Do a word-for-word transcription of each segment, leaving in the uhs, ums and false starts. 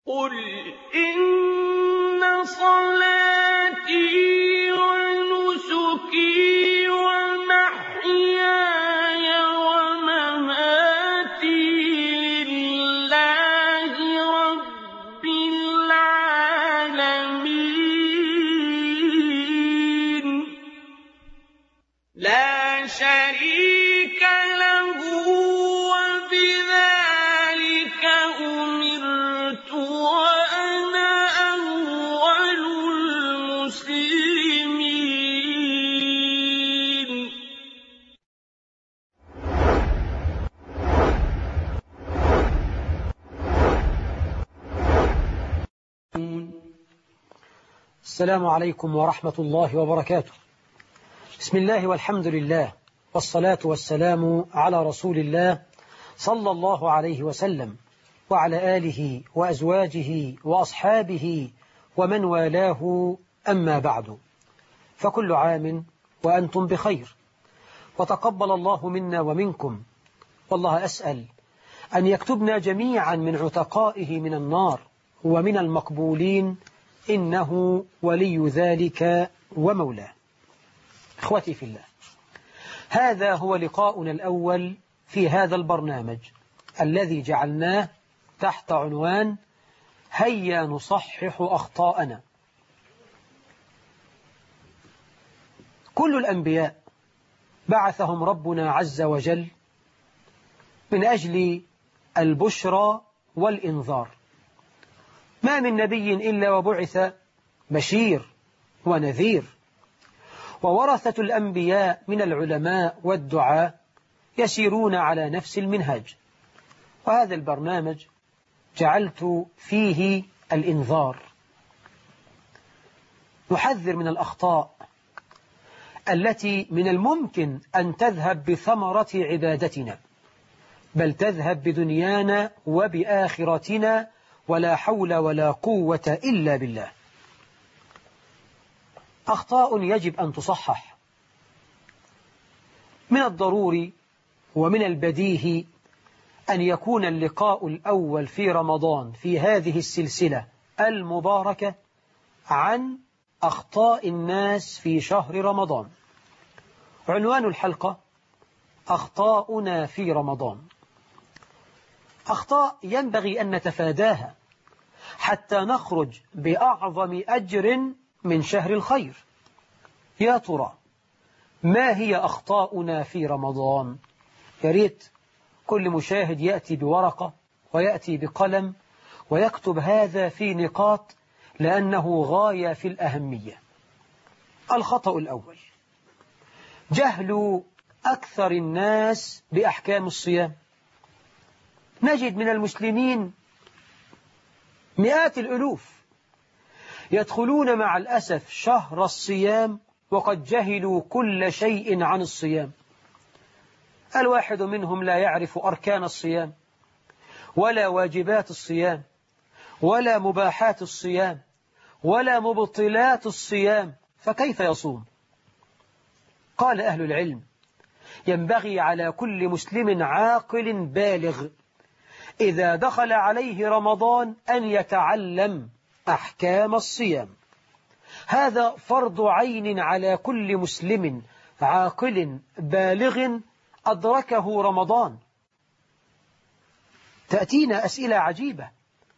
قُلْ إِنَّ صَلَاتِي وَنُسُكِي وَمَحْيَايَ وَمَمَاتِي لِلَّهِ رَبِّ الْعَالَمِينَ لَا شَرِيكَ لَهُ وَبِذَٰلِكَ أُمِرْتُ وَأَنَا أَوَّلُ الْمُسْلِمِينَ. السلام عليكم ورحمة الله وبركاته. بسم الله والحمد لله والصلاة والسلام على رسول الله صلى الله عليه وسلم وعلى آله وأزواجه وأصحابه ومن والاه، أما بعد، فكل عام وأنتم بخير، وتقبل الله منا ومنكم، والله أسأل أن يكتبنا جميعا من عتقائه من النار ومن المقبولين، إنه ولي ذلك ومولاه. إخوتي في الله، هذا هو لقاؤنا الأول في هذا البرنامج الذي جعلناه تحت عنوان هيا نصحح أخطاءنا. كل الأنبياء بعثهم ربنا عز وجل من أجل البشرى والإنذار، ما من نبي إلا وبعث بشير ونذير، وورثة الأنبياء من العلماء والدعاء يسيرون على نفس المنهج، وهذا البرنامج جعلت فيه الإنذار، نحذر من الأخطاء التي من الممكن أن تذهب بثمرة عبادتنا، بل تذهب بدنيانا وبآخرتنا، ولا حول ولا قوة إلا بالله. أخطاء يجب أن تصحح. من الضروري ومن البديهي أن يكون اللقاء الأول في رمضان في هذه السلسلة المباركة عن أخطاء الناس في شهر رمضان. عنوان الحلقة: أخطاؤنا في رمضان. أخطاء ينبغي أن نتفاداها حتى نخرج بأعظم أجر من شهر الخير. يا ترى ما هي أخطاؤنا في رمضان؟ يريد كل مشاهد يأتي بورقة ويأتي بقلم ويكتب هذا في نقاط، لأنه غاية في الأهمية. الخطأ الأول: جهل أكثر الناس بأحكام الصيام. نجد من المسلمين مئات الألوف يدخلون مع الأسف شهر الصيام وقد جهلوا كل شيء عن الصيام. الواحد منهم لا يعرف أركان الصيام ولا واجبات الصيام ولا مباحات الصيام ولا مبطلات الصيام، فكيف يصوم؟ قال أهل العلم: ينبغي على كل مسلم عاقل بالغ إذا دخل عليه رمضان أن يتعلم أحكام الصيام. هذا فرض عين على كل مسلم عاقل بالغ أدركه رمضان. تأتينا أسئلة عجيبة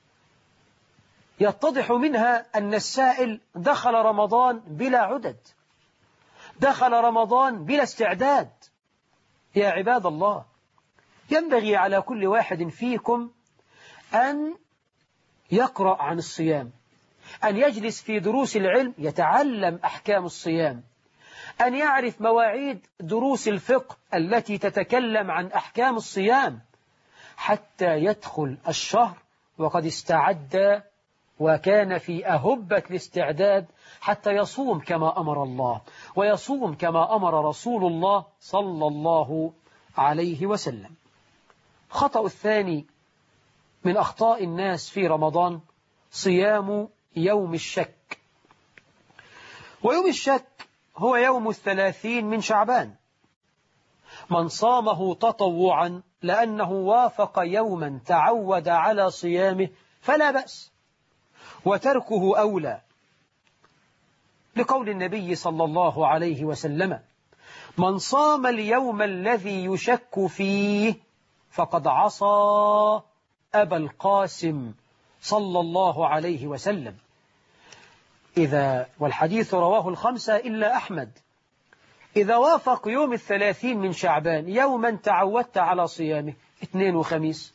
يتضح منها أن السائل دخل رمضان بلا عدد، دخل رمضان بلا استعداد. يا عباد الله، ينبغي على كل واحد فيكم أن يقرأ عن الصيام، أن يجلس في دروس العلم يتعلم أحكام الصيام، أن يعرف مواعيد دروس الفقه التي تتكلم عن أحكام الصيام، حتى يدخل الشهر وقد استعد وكان في أهبة الاستعداد حتى يصوم كما أمر الله ويصوم كما أمر رسول الله صلى الله عليه وسلم. خطأ الثاني من أخطاء الناس في رمضان: صيام يوم الشك. ويوم الشك هو يوم الثلاثين من شعبان. من صامه تطوعا لأنه وافق يوما تعود على صيامه فلا بأس، وتركه أولى، لقول النبي صلى الله عليه وسلم: من صام اليوم الذي يشك فيه فقد عصى أبا القاسم صلى الله عليه وسلم. إذا والحديث رواه الخمسة إلا أحمد. إذا وافق يوم الثلاثين من شعبان يوما تعودت على صيامه، اثنين وخميس،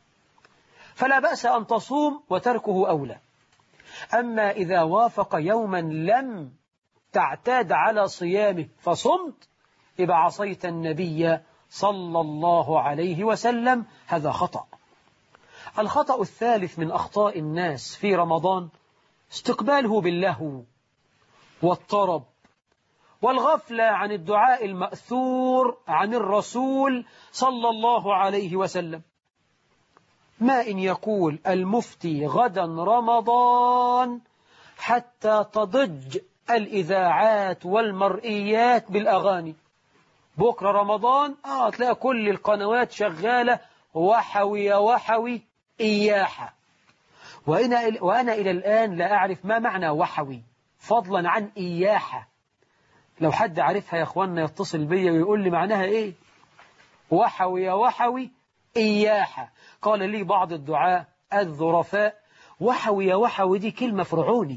فلا بأس أن تصوم وتركه أولى. أما إذا وافق يوما لم تعتاد على صيامه فصمت، يبقى عصيت النبي صلى الله عليه وسلم. هذا خطأ. الخطأ الثالث من أخطاء الناس في رمضان استقباله باللهو والطرب والغفلة عن الدعاء المأثور عن الرسول صلى الله عليه وسلم. ما إن يقول المفتي غدا رمضان حتى تضج الإذاعات والمرئيات بالأغاني. بكرة رمضان آه تلاقي كل القنوات شغالة وحوي وحوي إياحة. وأنا, وأنا إلى الآن لا أعرف ما معنى وحوي فضلا عن إياحة. لو حد عارفها يا أخوانا يتصل بي ويقول لي معناها إيه. وحوي وحوي إياحة. قال لي بعض الدعاء الظرفاء: وحوي وحوي دي كلمة فرعوني.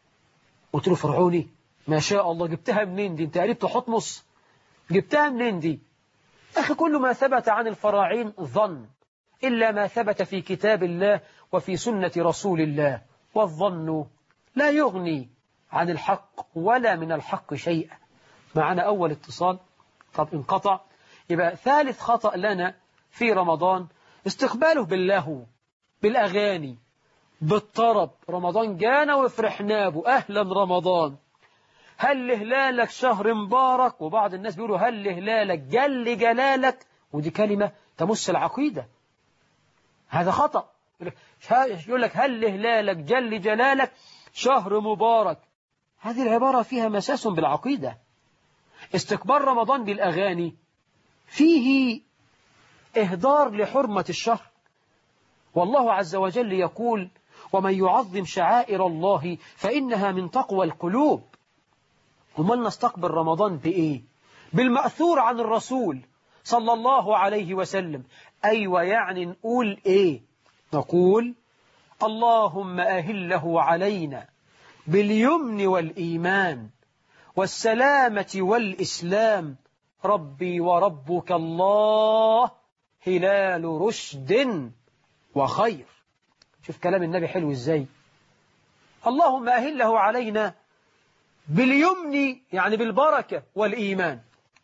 قلت له: فرعوني؟ ما شاء الله، جبتها منين دي؟ انت قريبت حطمس؟ جبتها منين دي؟ أخي كل ما ثبت عن الفراعين ظن إلا ما ثبت في كتاب الله وفي سنة رسول الله، والظن لا يغني عن الحق ولا من الحق شيئا. معنا أول اتصال. طب انقطع. يبقى ثالث خطأ لنا في رمضان استقباله باللهو، بالأغاني، بالطرب. رمضان جانا وفرحنا به، أهلا رمضان، هل هلالك شهر مبارك. وبعض الناس بيقولوا هل هلالك جل جلالك، ودي كلمة تمس العقيدة. هذا خطأ. يقول لك هل هلالك جل جلالك شهر مبارك. هذه العبارة فيها مساس بالعقيدة. استقبال رمضان بالأغاني فيه إهدار لحرمة الشهر. والله عز وجل يقول: ومن يعظم شعائر الله فإنها من تقوى القلوب. ومن نستقبل رمضان بإيه؟ بالمأثور عن الرسول صلى الله عليه وسلم. أيوة، يعني نقول إيه؟ نقول: اللهم أهله علينا باليمن والإيمان والسلامة والإسلام، ربي وربك الله، هلال رشد وخير. شوف كلام النبي حلو إزاي. اللهم أهله علينا باليمن يعني بالبركة والإيمان،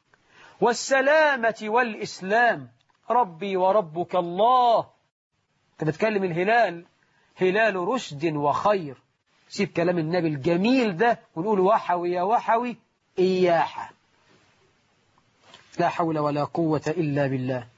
والسلامة والإسلام، ربي وربك الله. أنت بتكلم الهلال هلال رشد وخير. سيب كلام النبي الجميل ده ونقول وحوي يا وحوي إياحة. لا حول ولا قوة إلا بالله.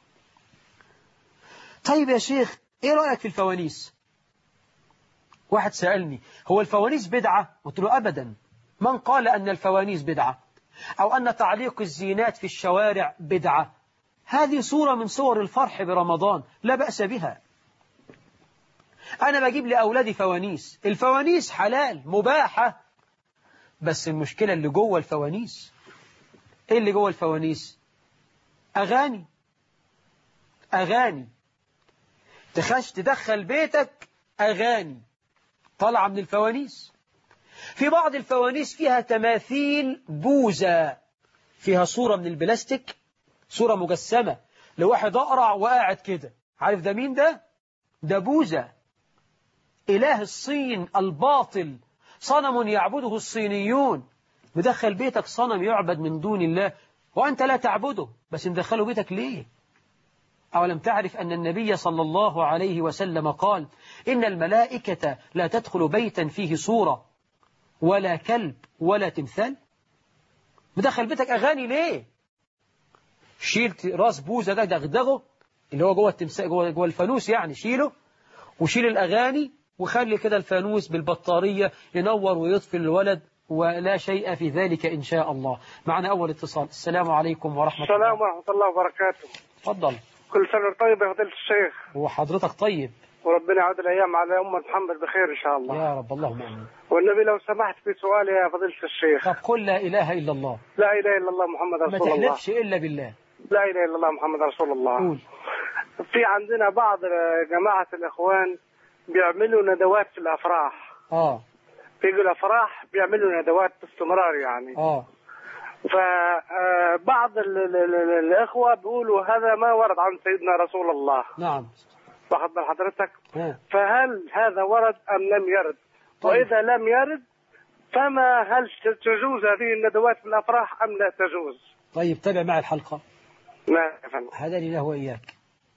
طيب يا شيخ، إيه رأيك في الفوانيس؟ واحد سألني: هو الفوانيس بدعة؟ قلت له: أبدا. من قال أن الفوانيس بدعة أو أن تعليق الزينات في الشوارع بدعة؟ هذه صورة من صور الفرح برمضان، لا بأس بها. أنا بجيب لأولادي فوانيس، الفوانيس حلال مباحة، بس المشكلة اللي جوه الفوانيس. إيه اللي جوه الفوانيس؟ أغاني. أغاني تخش تدخل بيتك أغاني طالعة من الفوانيس. في بعض الفوانيس فيها تماثيل بوزة، فيها صورة من البلاستيك، صورة مجسمة لواحد أقرع وقاعد كده. عارف ده مين ده؟ ده بوزة، إله الصين الباطل، صنم يعبده الصينيون. مدخل بيتك صنم يعبد من دون الله وأنت لا تعبده، بس ندخله بيتك ليه؟ أولم تعرف أن النبي صلى الله عليه وسلم قال: إن الملائكة لا تدخل بيتا فيه صورة ولا كلب ولا تمثال. مدخل بيتك أغاني ليه؟ شيل راس بوزة ده دغدغه اللي هو جوه التمثال، جوه, جوه الفانوس يعني، شيله وشيل الأغاني وخلي كده الفانوس بالبطارية ينور ويطفي الولد، ولا شيء في ذلك إن شاء الله. معنا أول اتصال. السلام عليكم ورحمة الله. السلام ورحمة الله وبركاته. تفضل. كل سنة طيب يا فضيلة الشيخ. وحضرتك طيب. وربنا يعود الأيام على أمة محمد بخير إن شاء الله. يا رب اللهم آمين. والنبي لو سمحت في سؤال يا فضيلة الشيخ. طب قل لا إله إلا الله. لا إله إلا الله محمد رسول الله. ما تحلفش إلا بالله. لا إله إلا الله محمد رسول الله. قول. في عندنا بعض جماعة الإخوان بيعملوا ندوات في الأفراح. آه. في الأفراح بيعملوا ندوات باستمرار يعني. آه. فبعض الإخوة بيقولوا هذا ما ورد عن سيدنا رسول الله. نعم. واخد بال حضرتك؟ آه. فهل هذا ورد أم لم يرد؟ طيب. وإذا لم يرد فما هل تجوز هذه الندوات في الأفراح أم لا تجوز؟ طيب تابع معي الحلقة. نعم يا فندم. هداني الله وإياك.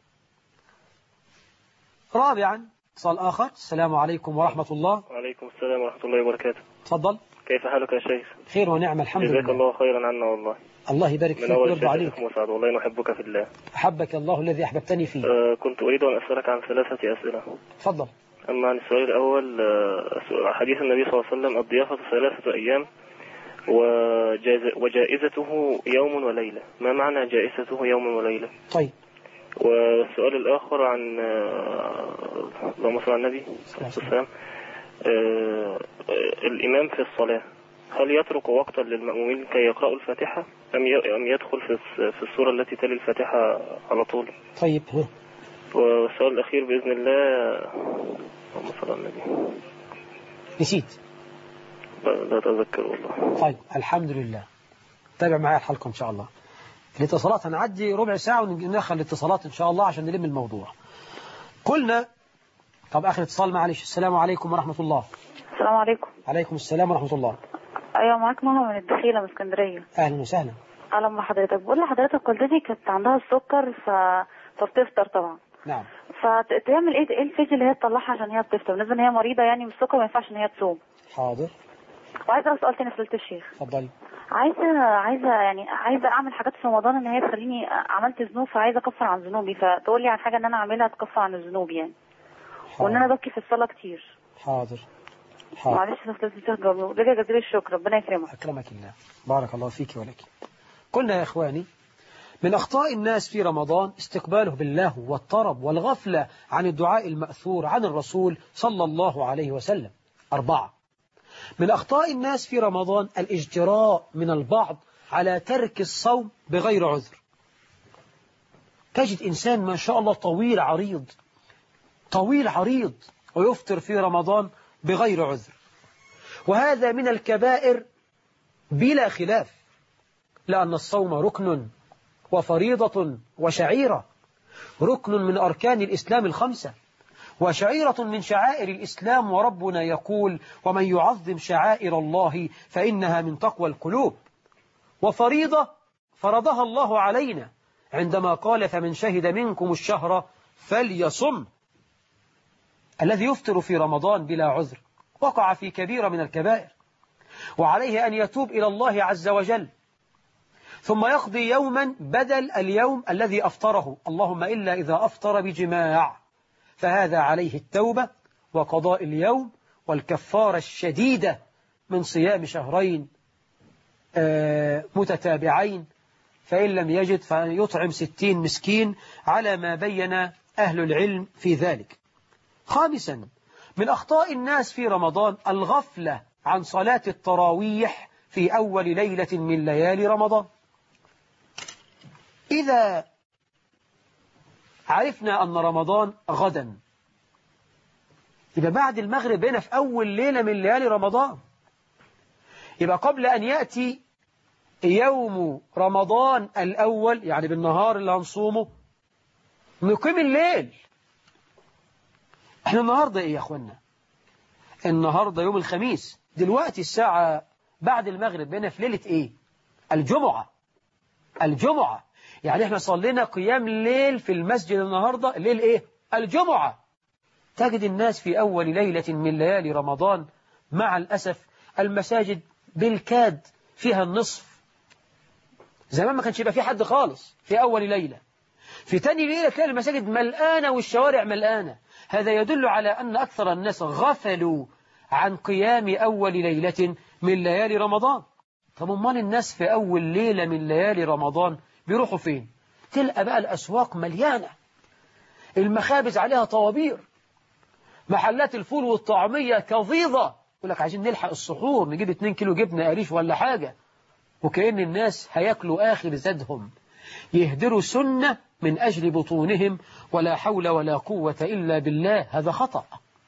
رابعا اتصال آخر. السلام عليكم ورحمة الله. وعليكم السلام ورحمة الله وبركاته. تفضل. كيف حالك يا شيخ؟ خير ونعم الحمد لله. جزاك الله خيرا عنا والله. الله يبارك فيك ويرضى عليك. مسعد والله نحبك في الله. أحبك الله الذي أحببتني فيه. آه كنت أريد أن أسألك عن ثلاثة أسئلة. تفضل. أما عن السؤال الأول آه حديث النبي صلى الله عليه وسلم الضيافة ثلاثة أيام وجائز وجائزته يوم وليلة، ما معنى جائزته يوم وليلة؟ طيب. والسؤال الآخر عن اللهم صل على النبي صلى الله عليه وسلم الإمام في الصلاة هل يترك وقتا للمأمومين كي يقرأوا الفاتحة أم يدخل في السورة التي تلي الفاتحة على طول؟ طيب. والسؤال الأخير بإذن الله اللهم صل على النبي. نسيت؟ لا أتذكر والله. طيب الحمد لله. تابع معي الحلقة إن شاء الله. الاتصالات هنعدي ربع ساعة وندخل الاتصالات إن شاء الله عشان نلم الموضوع. قلنا طب آخر اتصال معلش. السلام عليكم ورحمة الله. السلام عليكم. عليكم السلام ورحمة الله. أيوة معاك ماما من الدخيلة من اسكندرية. أهلا وسهلا. أهلا بحضرتك. بقول لحضرتك والدتي كانت عندها السكر ف... فبتفطر طبعا. نعم. فتعمل إيه إيه الفيديو اللي هي تطلعها عشان هي بتفطر بالنسبة إن هي مريضة يعني من السكر ما ينفعش إن هي تصوم. حاضر. وعايزة أسأل تاني فضيلة الشيخ. اتفضلي. عايزة عايزة يعني عايزة أعمل حاجات في رمضان إن هي تخليني عملت ذنوب فعايزة أكفر عن ذنوبي فتقول لي عن حاجة إن أنا أعملها تكفر عن الذنوب يعني. حاضر. وإن أنا ببكي في الصلاة كتير. حاضر. حاضر. معلش يا فضيلة الشيخ رجع جزيل الشكر ربنا يكرمك. أكرمك الله. بارك الله فيك ولك. قلنا يا إخواني من أخطاء الناس في رمضان استقباله باللهو والطرب والغفلة عن الدعاء المأثور عن الرسول صلى الله عليه وسلم. أربعة من أخطاء الناس في رمضان الاجتراء من البعض على ترك الصوم بغير عذر. تجد إنسان ما شاء الله طويل عريض طويل عريض ويفطر في رمضان بغير عذر، وهذا من الكبائر بلا خلاف، لأن الصوم ركن وفريضة وشعيرة، ركن من أركان الإسلام الخمسة وشعيرة من شعائر الإسلام، وربنا يقول ومن يعظم شعائر الله فإنها من تقوى القلوب، وفريضة فرضها الله علينا عندما قال فمن شهد منكم الشهر فليصم. الذي يفطر في رمضان بلا عذر وقع في كبيرة من الكبائر، وعليه أن يتوب إلى الله عز وجل ثم يقضي يوما بدل اليوم الذي أفطره، اللهم إلا إذا أفطر بجماع فهذا عليه التوبة وقضاء اليوم والكفارة الشديدة من صيام شهرين متتابعين، فإن لم يجد فيطعم ستين مسكين على ما بين أهل العلم في ذلك. خامسا من أخطاء الناس في رمضان الغفلة عن صلاة التراويح في أول ليلة من ليالي رمضان. إذا عرفنا أن رمضان غدا يبقى بعد المغرب هنا في أول ليلة من ليالي رمضان، يبقى قبل أن يأتي يوم رمضان الأول يعني بالنهار اللي هنصومه نقيم الليل. احنا النهاردة ايه يا اخوانا؟ النهاردة يوم الخميس، دلوقتي الساعة بعد المغرب هنا في ليلة ايه؟ الجمعة. الجمعة يعني احنا صلينا قيام الليل في المسجد النهاردة الليل ايه؟ الجمعة. تجد الناس في أول ليلة من ليالي رمضان مع الأسف المساجد بالكاد فيها النصف. زمان ما كانش يبقى في حد خالص في أول ليلة، في تاني ليلة تلاقي المساجد ملآنة والشوارع ملآنة. هذا يدل على أن أكثر الناس غفلوا عن قيام أول ليلة من ليالي رمضان. طب امال الناس في أول ليلة من ليالي رمضان بيروحوا فين؟ تلقى بقى الأسواق مليانة، المخابز عليها طوابير، محلات الفول والطعمية كظيظة، يقول لك عايزين نلحق السحور نجيب اتنين كيلو جبنة قريش ولا حاجة، وكأن الناس هياكلوا آخر زادهم، يهدروا سنة من أجل بطونهم، ولا حول ولا قوة إلا بالله. هذا خطأ.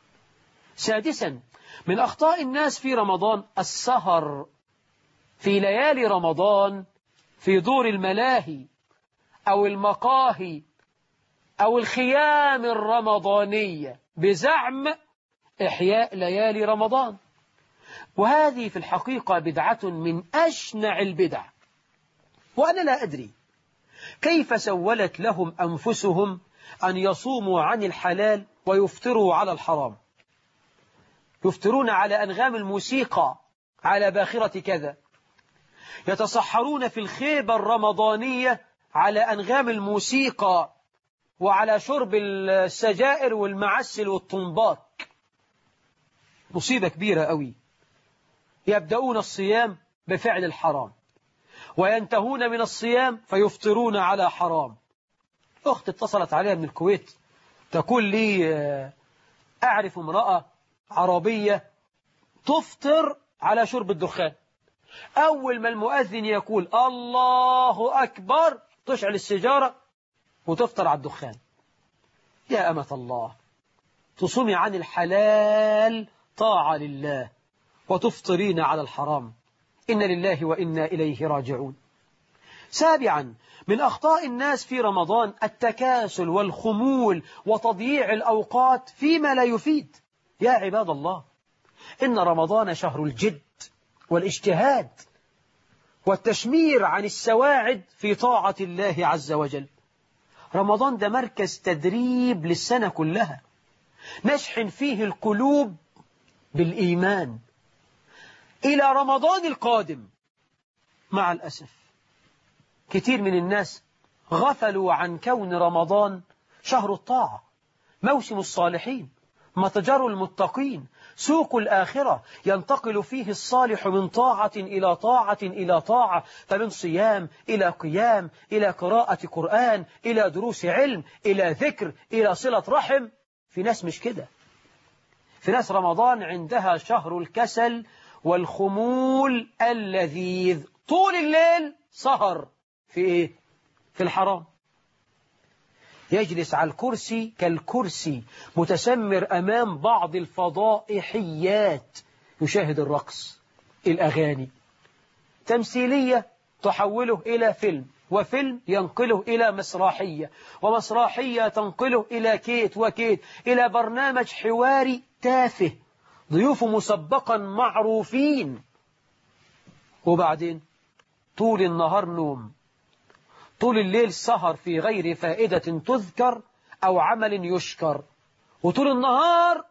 سادسا من أخطاء الناس في رمضان السهر في ليالي رمضان في دور الملاهي أو المقاهي أو الخيام الرمضانية بزعم إحياء ليالي رمضان، وهذه في الحقيقة بدعة من أشنع البدع. وأنا لا أدري كيف سولت لهم أنفسهم أن يصوموا عن الحلال ويفطروا على الحرام، يفطرون على أنغام الموسيقى، على باخرة كذا، يتصحرون في الخيبة الرمضانية على أنغام الموسيقى وعلى شرب السجائر والمعسل والطنباك. مصيبة كبيرة قوي. يبدأون الصيام بفعل الحرام وينتهون من الصيام فيفطرون على حرام. أخت اتصلت عليها من الكويت تقول لي أعرف امرأة عربية تفطر على شرب الدخان، أول ما المؤذن يقول الله أكبر تشعل السيجارة وتفطر على الدخان. يا أمة الله، تصومي عن الحلال طاعة لله وتفطرين على الحرام. إن لله وإنا إليه راجعون. سابعا من أخطاء الناس في رمضان التكاسل والخمول وتضييع الأوقات فيما لا يفيد. يا عباد الله، إن رمضان شهر الجد والاجتهاد والتشمير عن السواعد في طاعة الله عز وجل. رمضان ده مركز تدريب للسنة كلها، نشحن فيه القلوب بالإيمان إلى رمضان القادم. مع الأسف كتير من الناس غفلوا عن كون رمضان شهر الطاعة، موسم الصالحين، متجر المتقين، سوق الآخرة، ينتقل فيه الصالح من طاعة إلى طاعة إلى طاعة، فمن صيام إلى قيام إلى قراءة قرآن إلى دروس علم إلى ذكر إلى صلة رحم. في ناس مش كده، في ناس رمضان عندها شهر الكسل والخمول اللذيذ، طول الليل سهر في إيه؟ في الحرام. يجلس على الكرسي كالكرسي متسمر أمام بعض الفضائحيات، يشاهد الرقص، الأغاني، تمثيلية تحوله إلى فيلم، وفيلم ينقله إلى مسرحية، ومسرحية تنقله إلى كيت وكيت، إلى برنامج حواري تافه، ضيوف مسبقا معروفين. وبعدين طول النهار نوم، طول الليل سهر في غير فائدة تذكر أو عمل يشكر، وطول النهار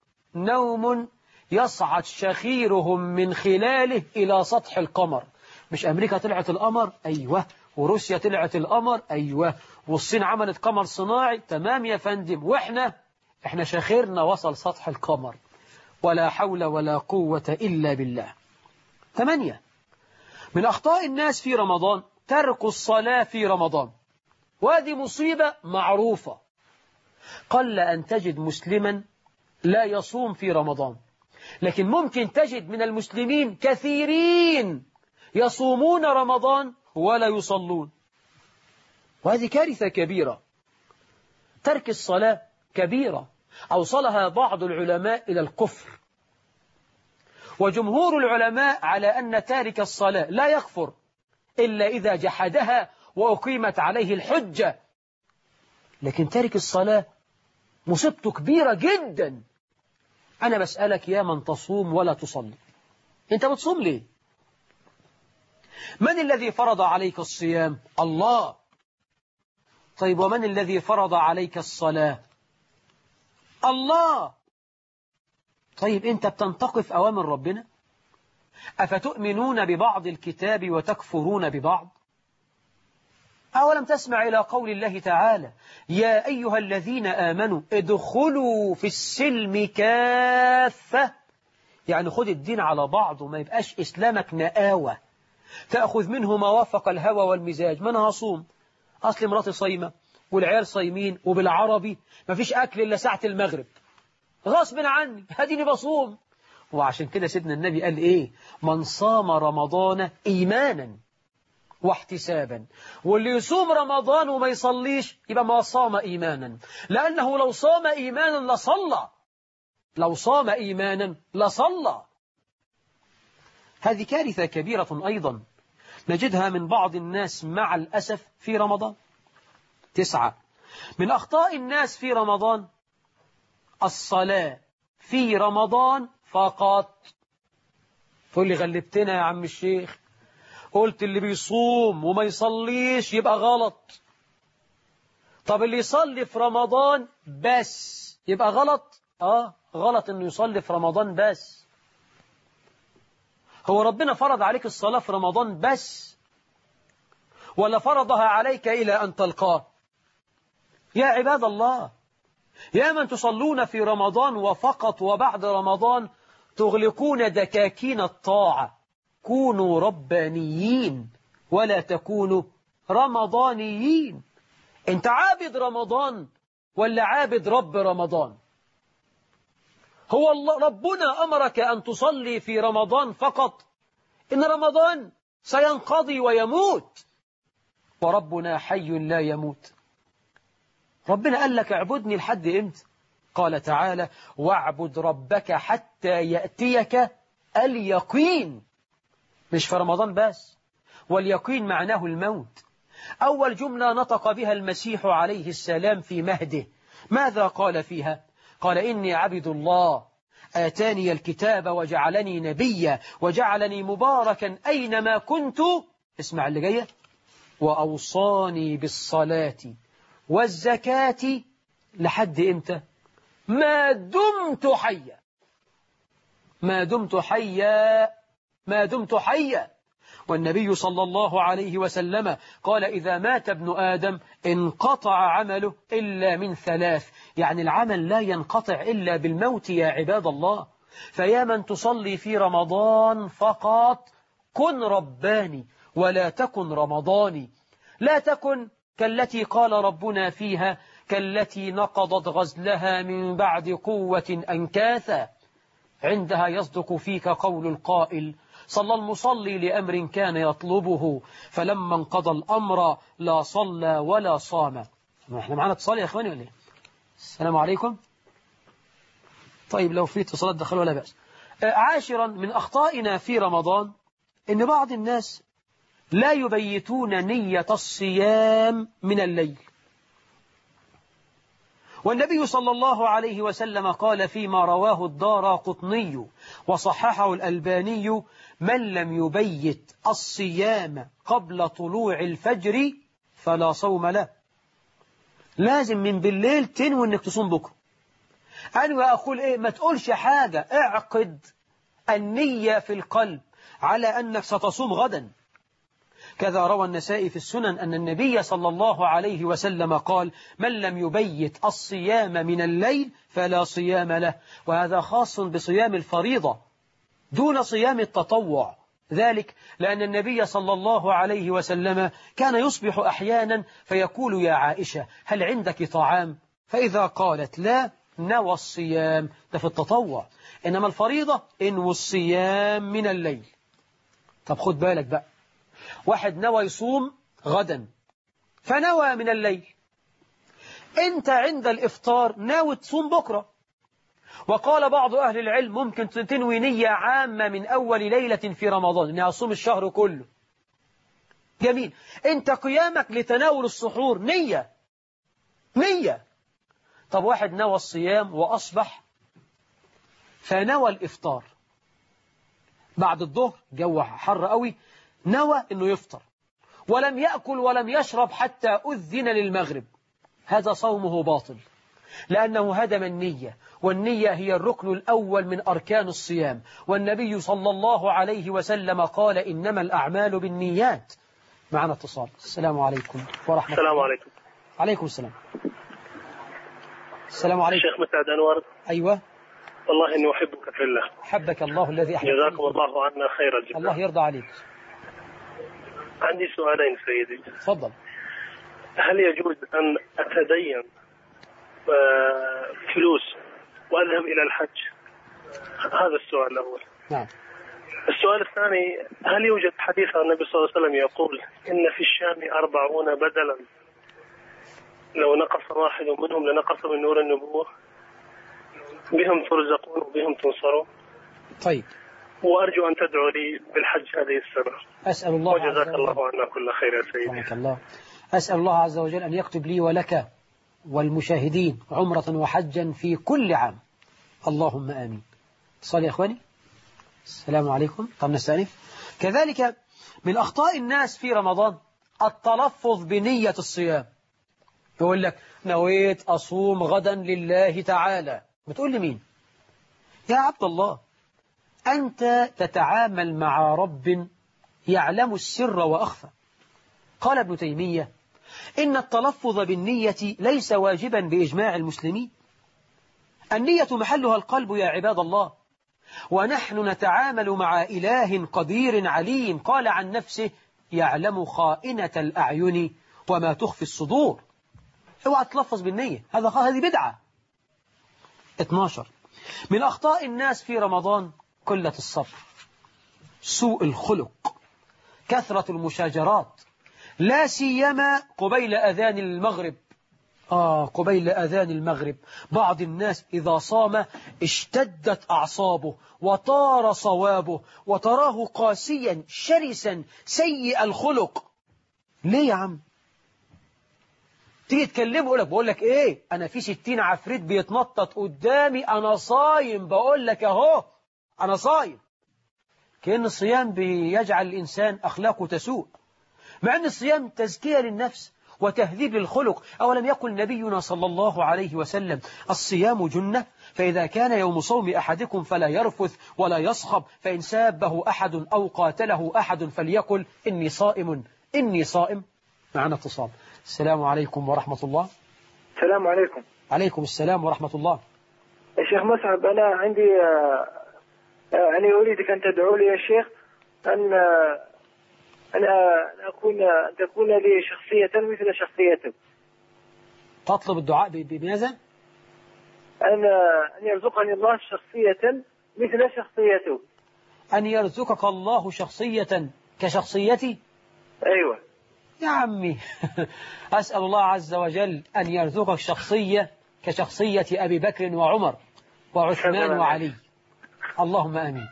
نوم يصعد شخيرهم من خلاله إلى سطح القمر. مش أمريكا طلعت القمر؟ أيوة. وروسيا طلعت القمر؟ أيوة. والصين عملت قمر صناعي؟ تمام يا فندم. وإحنا إحنا شخيرنا وصل سطح القمر. ولا حول ولا قوة إلا بالله. ثمانية من أخطاء الناس في رمضان ترك الصلاة في رمضان، وهذه مصيبة معروفة. قل أن تجد مسلما لا يصوم في رمضان، لكن ممكن تجد من المسلمين كثيرين يصومون رمضان ولا يصلون، وهذه كارثة كبيرة. ترك الصلاة كبيرة أوصلها بعض العلماء إلى الكفر، وجمهور العلماء على أن تارك الصلاة لا يكفر إلا إذا جحدها وأقيمت عليه الحجة، لكن تارك الصلاة مصيبته كبيرة جدا. أنا بسألك يا من تصوم ولا تصلي، أنت بتصوم ليه؟ من الذي فرض عليك الصيام؟ الله. طيب ومن الذي فرض عليك الصلاة؟ الله. طيب أنت بتنتقف أوامر ربنا؟ أفتؤمنون ببعض الكتاب وتكفرون ببعض؟ أولم تسمع إلى قول الله تعالى يا أيها الذين آمنوا ادخلوا في السلم كافة، يعني خد الدين على بعض وما يبقاش إسلامك نآوة تأخذ منه ما وافق الهوى والمزاج. من هصوم؟ أصل مراتي صايمة والعيال صايمين، وبالعربي ما فيش أكل إلا ساعة المغرب. غصب عني هديني بصوم. وعشان كده سيدنا النبي قال إيه؟ من صام رمضان إيمانا واحتسابا. واللي يصوم رمضان وما يصليش يبقى ما صام إيمانا، لأنه لو صام إيمانا لصلى، لو صام إيمانا لصلى. هذه كارثة كبيرة أيضا نجدها من بعض الناس مع الأسف في رمضان. تسعة من أخطاء الناس في رمضان الصلاة في رمضان فقط. تقول لي غلبتنا يا عم الشيخ، قلت اللي بيصوم وما يصليش يبقى غلط. طب اللي يصلي في رمضان بس يبقى غلط؟ آه غلط إنه يصلي في رمضان بس. هو ربنا فرض عليك الصلاة في رمضان بس ولا فرضها عليك إلى أن تلقاه؟ يا عباد الله، يا من تصلون في رمضان وفقط وبعد رمضان تغلقون دكاكين الطاعة، كونوا ربانيين ولا تكونوا رمضانيين. انت عابد رمضان ولا عابد رب رمضان؟ هو الله ربنا أمرك أن تصلي في رمضان فقط؟ إن رمضان سينقضي ويموت، وربنا حي لا يموت. ربنا قال لك اعبدني لحد امتى؟ قال تعالى واعبد ربك حتى يأتيك اليقين. مش في رمضان بس، واليقين معناه الموت. أول جملة نطق بها المسيح عليه السلام في مهده ماذا قال فيها؟ قال إني عبد الله آتاني الكتاب وجعلني نبيا وجعلني مباركا أينما كنت، اسمع اللي جاية، وأوصاني بالصلاة والزكاة لحد إمتى؟ ما دمت حيا. ما دمت حيا، ما دمت حيا. والنبي صلى الله عليه وسلم قال إذا مات ابن آدم انقطع عمله إلا من ثلاث، يعني العمل لا ينقطع إلا بالموت يا عباد الله. فيا من تصلي في رمضان فقط كن رباني ولا تكن رمضاني. لا تكن كالتي قال ربنا فيها كالتي نقضت غزلها من بعد قوة أنكاثا. عندها يصدق فيك قول القائل صلى المصلي لأمر كان يطلبه فلما انقضى الأمر لا صلى ولا صام. احنا معانا اتصال يا اخواني ولا ايه؟ السلام عليكم. طيب لو في اتصالات دخلوا ولا بأس. عاشرا من أخطائنا في رمضان إن بعض الناس لا يبيتون نية الصيام من الليل. والنبي صلى الله عليه وسلم قال فيما رواه الدارقطني وصححه الألباني من لم يبيت الصيام قبل طلوع الفجر فلا صوم له. لازم من بالليل تنوي انك تصوم بكره. أنا أقول إيه؟ ما تقولش حاجة، اعقد النية في القلب على أنك ستصوم غدا. كذا روى النسائي في السنن أن النبي صلى الله عليه وسلم قال من لم يبيت الصيام من الليل فلا صيام له. وهذا خاص بصيام الفريضة دون صيام التطوع، ذلك لأن النبي صلى الله عليه وسلم كان يصبح أحيانا فيقول يا عائشة هل عندك طعام؟ فإذا قالت لا نوى الصيام، ده في التطوع. إنما الفريضة انوى الصيام من الليل. طب خد بالك بقى، واحد نوى يصوم غدا فنوى من الليل، انت عند الإفطار ناوي تصوم بكرة. وقال بعض أهل العلم ممكن تنوي نية عامة من أول ليلة في رمضان أني أصوم الشهر كله. جميل، انت قيامك لتناول السحور نية نية. طب واحد نوى الصيام وأصبح فنوى الإفطار بعد الظهر، جو حر قوي، نوى أنه يفطر ولم يأكل ولم يشرب حتى أذن للمغرب، هذا صومه باطل لأنه هدم النية، والنية هي الركن الأول من أركان الصيام. والنبي صلى الله عليه وسلم قال إنما الأعمال بالنيات. معنا اتصال. السلام عليكم ورحمة الله. السلام عليكم. عليكم السلام. السلام عليكم. الشيخ مسعد أنور. أيوة. والله إني أحبك في الله. حبك الله الذي أحبك. جزاكم الله عنا خير الجزاء. الله يرضى عليك. عندي سؤالين سيدي. تفضل. هل يجوز أن أتدين فلوس وأذهب إلى الحج؟ هذا السؤال الأول. نعم. السؤال الثاني، هل يوجد حديث عن النبي صلى الله عليه وسلم يقول إن في الشام أربعون بدلا لو نقص واحد منهم لنقص من نور النبوة، بهم ترزقون وبهم تنصرون؟ طيب. وأرجو أن تدعو لي بالحج هذه السنة. أسأل الله وجزاك الله عنا كل خير يا سيدي. رحمك الله. أسأل الله عز وجل أن يكتب لي ولك والمشاهدين عمرة وحجا في كل عام، اللهم آمين. صلي يا أخواني. السلام عليكم. طب نستأنف. كذلك من أخطاء الناس في رمضان التلفظ بنية الصيام. يقول لك نويت أصوم غدا لله تعالى. بتقول لمين؟ يا عبد الله، أنت تتعامل مع رب يعلم السر وأخفى. قال ابن تيمية إن التلفظ بالنية ليس واجبا بإجماع المسلمين. النية محلها القلب يا عباد الله، ونحن نتعامل مع إله قدير عليم قال عن نفسه يعلم خائنة الأعين وما تخفي الصدور. اوعى تلفظ بالنية، هذا هذه بدعة. اثناشر من أخطاء الناس في رمضان قلة الصبر، سوء الخلق، كثرة المشاجرات، لا سيما قبيل أذان المغرب. آه قبيل أذان المغرب بعض الناس إذا صام اشتدت أعصابه وطار صوابه وتراه قاسيا شرسا سيء الخلق. ليه يا عم؟ تيجي تكلمه يقول لك بقول لك ايه، انا في ستين عفريت بيتنطط قدامي، انا صايم، بقول لك اهو انا صايم. كأن الصيام بيجعل الإنسان أخلاقه تسوء، مع أن الصيام تزكية للنفس وتهذيب للخلق. أولم يقل نبينا صلى الله عليه وسلم الصيام جنة، فإذا كان يوم صوم أحدكم فلا يرفث ولا يصخب، فإن سابه أحد أو قاتله أحد فليقل إني صائم إني صائم. معنا اتصال. السلام عليكم ورحمة الله. السلام عليكم. عليكم السلام ورحمة الله. يا شيخ مسعد، أنا عندي أنا أريدك أن تدعو لي يا شيخ أن أنا أكون أن تكون لي شخصية مثل شخصيتك. تطلب الدعاء بماذا؟ أن أن يرزقني الله شخصية مثل شخصيته. أن يرزقك الله شخصية كشخصيتي؟ أيوة يا عمي. أسأل الله عز وجل أن يرزقك شخصية كشخصية أبي بكر وعمر وعثمان وعلي، اللهم آمين.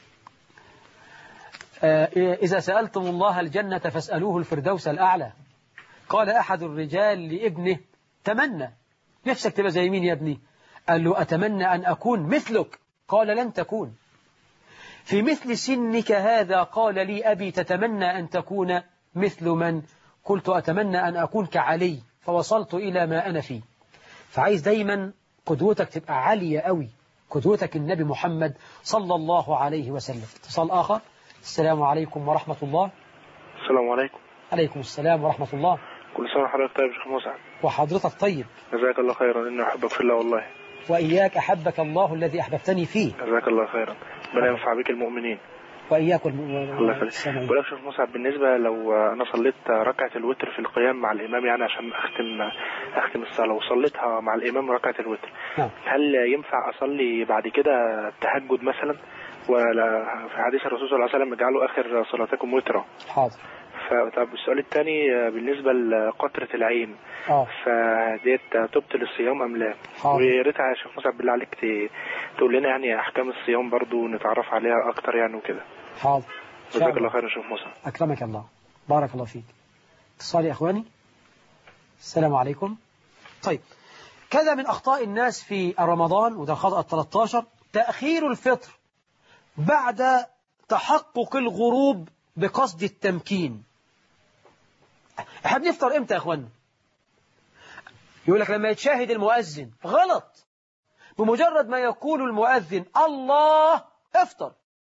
إذا سألتم الله الجنة فاسألوه الفردوس الأعلى. قال أحد الرجال لابنه تمنى، نفسك تبقى زي مين يا ابني؟ قال له أتمنى أن أكون مثلك. قال لن تكون. في مثل سنك هذا قال لي أبي تتمنى أن تكون مثل من؟ قلت أتمنى أن أكون كعلي، فوصلت إلى ما أنا فيه. فعايز دايما قدوتك تبقى عالية قوي، قدوتك النبي محمد صلى الله عليه وسلم. اتصال آخر. السلام عليكم ورحمة الله. السلام عليكم. عليكم السلام ورحمة الله. كل سنة وحضرتك طيب يا شيخ مسعد. وحضرتك طيب. جزاك الله خيرا، إني أحبك في الله والله. وإياك أحبك الله الذي أحببتني فيه. جزاك الله خيرا، ربنا ينفع بك المؤمنين. وإياك الله يخليك. بقول لك شيخ مسعد، بالنسبة لو أنا صليت ركعة الوتر في القيام مع الإمام، يعني عشان أختم أختم الصلاة وصليتها مع الإمام ركعة الوتر، نعم. هل ينفع أصلي بعد كده التهجد مثلا؟ ولا في حديث الرسول صلى الله عليه وسلم اجعلوا آخر صلاتكم وترا. حاضر. فطب السؤال الثاني بالنسبة لقطرة العين، اه فديت تبطل الصيام أم لا؟ ويا ريت يا شيخ مسعد بالله عليك تقول لنا يعني أحكام الصيام برضو نتعرف عليها أكتر يعني وكده. حاضر. جزاك الله خير يا شيخ مسعد. أكرمك الله، بارك الله فيك. اتصال يا إخواني. السلام عليكم. طيب، كذا من أخطاء الناس في رمضان، وده الخطأ الثالث عشر، تأخير الفطر بعد تحقق الغروب بقصد التمكين. احنا بنفطر امتى يا اخوانا؟ يقول لك لما يتشاهد المؤذن. غلط. بمجرد ما يقول المؤذن الله افطر،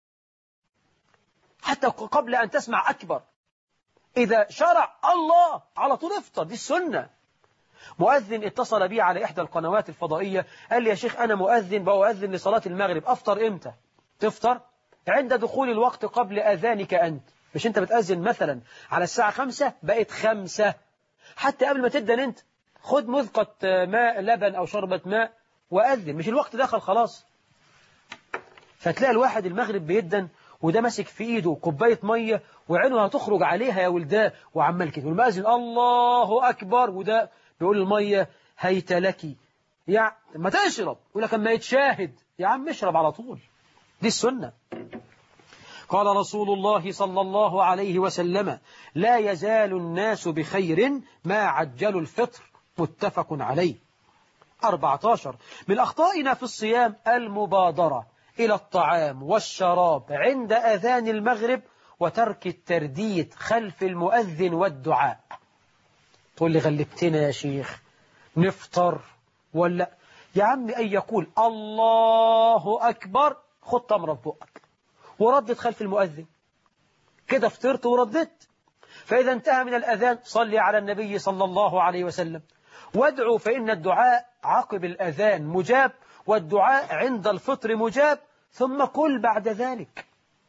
حتى قبل ان تسمع اكبر. اذا شرع الله على طول افطر، دي السنة. مؤذن اتصل بي على احدى القنوات الفضائية قال لي يا شيخ انا مؤذن بأؤذن لصلاة المغرب، افطر امتى؟ تفطر عند دخول الوقت قبل أذانك أنت. مش أنت بتأذن مثلا على الساعة خمسة، بقت خمسة، حتى قبل ما تدن أنت خد مذقة ماء لبن أو شربة ماء وأذن، مش الوقت دخل خلاص. فتلاقي الواحد المغرب بيدن وده ماسك في ايده كوبايه ميه وعينه هتخرج عليها يا ولداه وعمال كده، والمأذن الله اكبر وده بيقول الميه هيت لك، يعني ما تشرب، يقول لك اما يتشاهد، يا عم اشرب على طول، دي السنه. قال رسول الله صلى الله عليه وسلم: لا يزال الناس بخير ما عجلوا الفطر، متفق عليه. أربعة عشر من أخطائنا في الصيام المبادرة إلى الطعام والشراب عند أذان المغرب وترك الترديد خلف المؤذن والدعاء. تقول لي غلبتنا يا شيخ، نفطر ولا يا عم؟ أن يقول الله أكبر، خد تمرة في بقك وردت خلف المؤذن، كده فطرت وردت. فإذا انتهى من الأذان صلي على النبي صلى الله عليه وسلم وادعوا، فإن الدعاء عقب الأذان مجاب والدعاء عند الفطر مجاب، ثم كل بعد ذلك.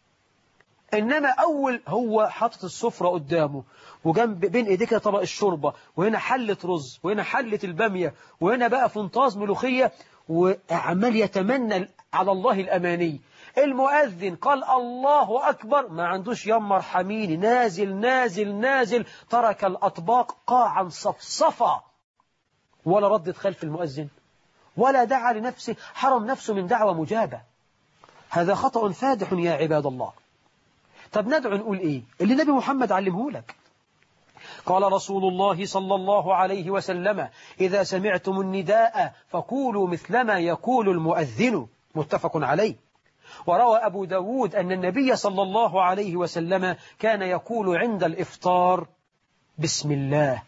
إنما أول هو حاطط السفرة قدامه وجنب بين إيديك طبق الشوربة وهنا حلة رز وهنا حلة البامية وهنا بقى فنطاز ملوخية وعمال يتمنى على الله الأماني. المؤذن قال الله أكبر، ما عندوش يمر حميني، نازل نازل نازل، ترك الأطباق قاعا صفصفا، ولا ردت خلف المؤذن ولا دعا لنفسه، حرم نفسه من دعوة مجابة. هذا خطأ فادح يا عباد الله. طب ندعو نقول إيه اللي النبي محمد علمه لك؟ قال رسول الله صلى الله عليه وسلم: إذا سمعتم النداء فقولوا مثلما يقول المؤذن، متفق عليه. وروى أبو داود أن النبي صلى الله عليه وسلم كان يقول عند الإفطار: بسم الله،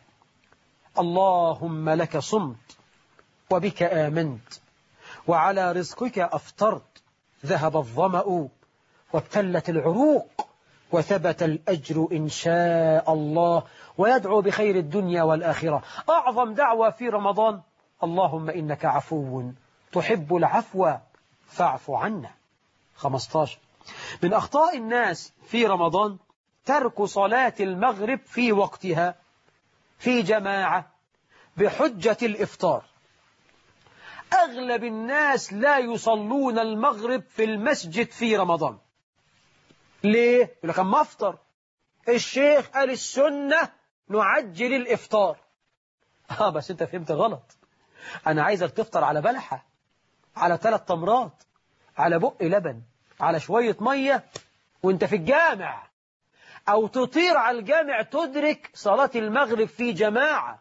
اللهم لك صمت وبك آمنت وعلى رزقك أفطرت، ذهب الظمأ وابتلت العروق وثبت الأجر إن شاء الله، ويدعو بخير الدنيا والآخرة. أعظم دعوة في رمضان: اللهم إنك عفو تحب العفو فاعف عنا. خمسة عشر من أخطاء الناس في رمضان ترك صلاة المغرب في وقتها في جماعة بحجة الإفطار. أغلب الناس لا يصلون المغرب في المسجد في رمضان. ليه؟ يقول لك أما أفطر، الشيخ قال السنة نعجل الإفطار. آه بس أنت فهمت غلط. أنا عايزك تفطر على بلحة، على ثلاث تمرات، على بق لبن، على شوية مية وانت في الجامع، أو تطير على الجامع تدرك صلاة المغرب في جماعة،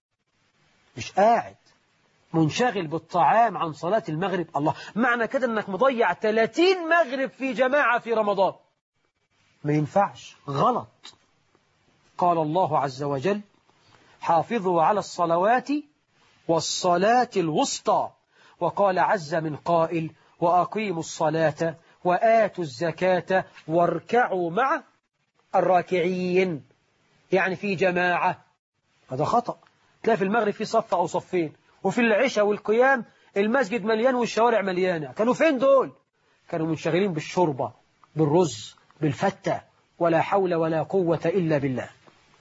مش قاعد منشغل بالطعام عن صلاة المغرب. الله، معنى كده انك مضيع ثلاثين مغرب في جماعة في رمضان. ما ينفعش، غلط. قال الله عز وجل: حافظوا على الصلوات والصلاة الوسطى. وقال عز من قائل: وأقيموا الصلاة وآتوا الزكاة واركعوا مع الراكعين، يعني في جماعة. هذا خطأ. تلاقي في المغرب في صف أو صفين، وفي العشاء والقيام المسجد مليان والشوارع مليانة. كانوا فين دول؟ كانوا منشغلين بالشوربة، بالرز، بالفتة، ولا حول ولا قوة إلا بالله.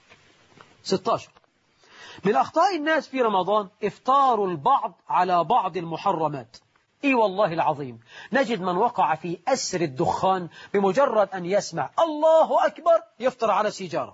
ستة عشر من أخطاء الناس في رمضان إفطار البعض على بعض المحرمات. إي والله العظيم نجد من وقع في أسر الدخان بمجرد أن يسمع الله أكبر يفطر على سيجارة،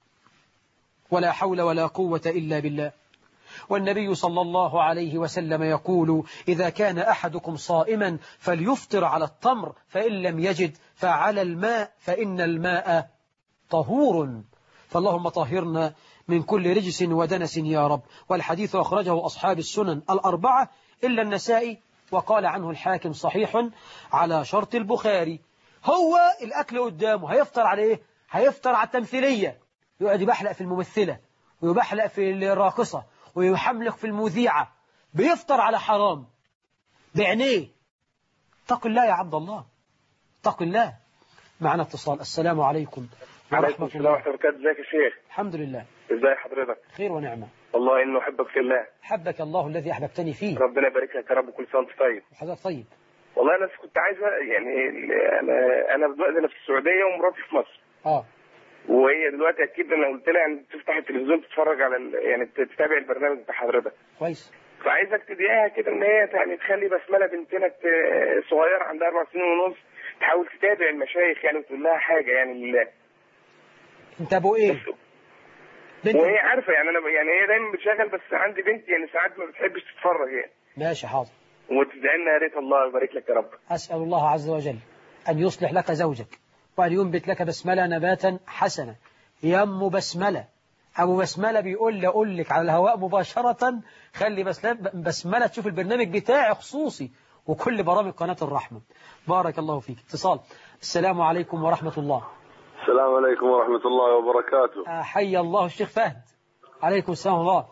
ولا حول ولا قوة إلا بالله. والنبي صلى الله عليه وسلم يقول: إذا كان أحدكم صائما فليفطر على التمر، فإن لم يجد فعلى الماء، فإن الماء طهور. فاللهم طهرنا من كل رجس ودنس يا رب. والحديث أخرجه أصحاب السنن الأربعة إلا النسائي، وقال عنه الحاكم صحيح على شرط البخاري. هو الأكل قدامه، هيفطر على إيه؟ هيفطر على التمثيلية، يقعد يبحلق في الممثلة ويبحلق في الراقصة ويحملق في المذيعة، بيفطر على حرام بعينيه. اتق الله يا عبد الله، اتق الله. معنا اتصال. السلام عليكم. وعليكم السلام ورحمة الله وبركاته. ازيك يا شيخ؟ الحمد لله. ازي حضرتك؟ خير ونعمة. والله إنه أحبك في الله. حبك الله الذي أحببتني فيه. ربنا يبارك لك يا رب، كل سنة وأنت طيب. وحضرتك طيب. والله أنا كنت عايز يعني أنا أنا دلوقتي أنا في السعودية ومراتي في مصر. اه. وهي دلوقتي أكيد أنا قلت لها يعني تفتح التلفزيون تتفرج على ال... يعني تتابع البرنامج بتاع حضرتك. كويس. فعايزك تدعيها كده ان هي يعني تخلي بسمله بنتنا صغيره عندها اربع سنين ونص تحاول تتابع المشايخ يعني وتقول لها حاجه يعني لله. انت ابو ايه؟ وهي عارفه يعني انا يعني هي دايما بتشغل، بس عندي بنت يعني ساعات ما بتحبش تتفرج يعني. ماشي حاضر. وتدعي لنا يا ريت الله يبارك لك يا رب. اسال الله عز وجل ان يصلح لك زوجك وان ينبت لك بسمله نباتا حسنا. يا ام بسمله، ابو بسمله بيقول لي اقول لك على الهواء مباشره خلي بسمله تشوف البرنامج بتاعي خصوصي وكل برامج قناه الرحمه. بارك الله فيك. اتصال. السلام عليكم ورحمه الله. السلام عليكم ورحمة الله وبركاته. حي الله الشيخ فهد. عليكم السلام ورحمة الله.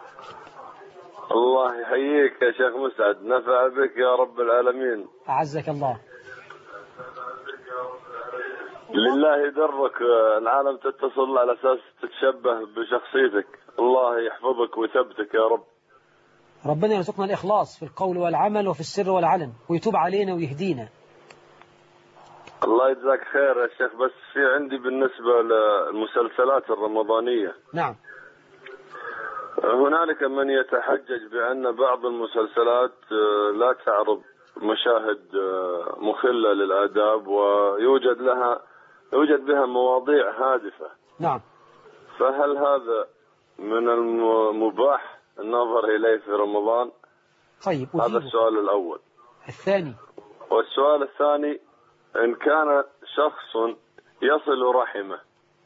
الله يحييك يا شيخ مسعد، نفع بك يا رب العالمين. أعزك الله. لله درك، العالم تتصل على أساس تتشبه بشخصيتك، الله يحفظك ويثبتك يا رب. ربنا يرزقنا الإخلاص في القول والعمل وفي السر والعلن ويتوب علينا ويهدينا. الله يجزاك خير يا شيخ. بس في عندي بالنسبة للمسلسلات الرمضانية. نعم. هنالك من يتحجج بأن بعض المسلسلات لا تعرض مشاهد مخلة للآداب ويوجد لها يوجد بها مواضيع هادفة. نعم. فهل هذا من المباح النظر إليه في رمضان؟ طيب. هذا السؤال الأول. الثاني. والسؤال الثاني، إن كان شخص يصل رحمه